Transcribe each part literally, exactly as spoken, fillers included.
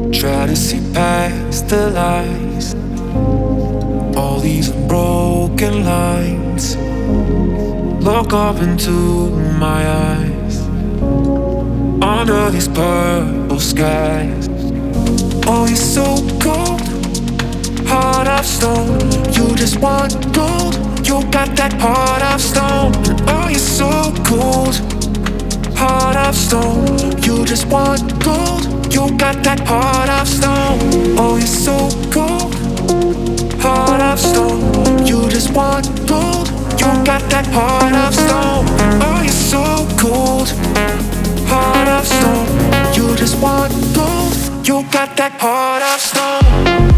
Try to see past the lies, all these unbroken lines. Look up into my eyes, under these purple skies. Oh, you're so cold, heart of stone. You just want gold, you got that heart of stone. Oh, you're so cold, heart of stone. You just want gold, you got that heart of stone. Oh, you're so cold, heart of stone. You just want gold, you got that heart of stone. Oh, you're so cold, heart of stone. You just want gold, you got that heart of stone.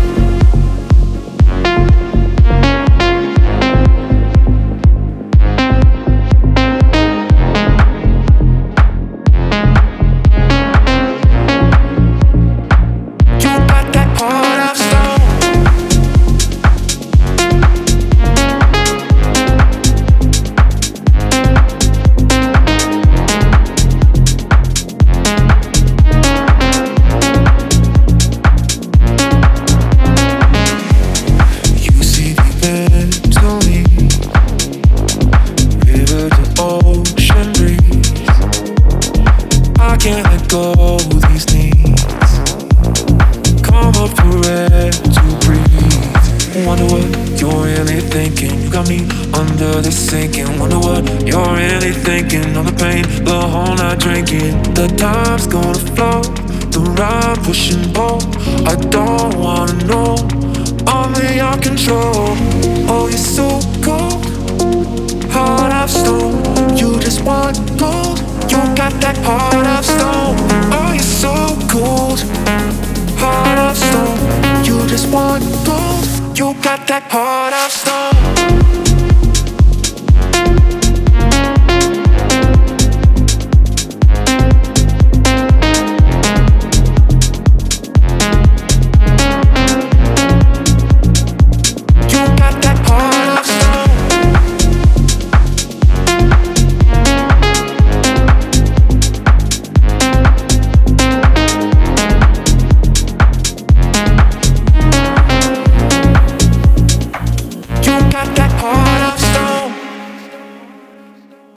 Can't let go of these needs. Come up for air to breathe. Wonder what you're really thinking. You got me under the sinking. Wonder what you're really thinking. On the pain, the whole night drinking. The time's gonna flow, the ride push and pull. I don't wanna know, only your control. Oh, you're so cold, heart of stone. You just want gold, you got that heart of stone. Oh, you're so cold, heart of stone. You just want gold, you got that heart of stone.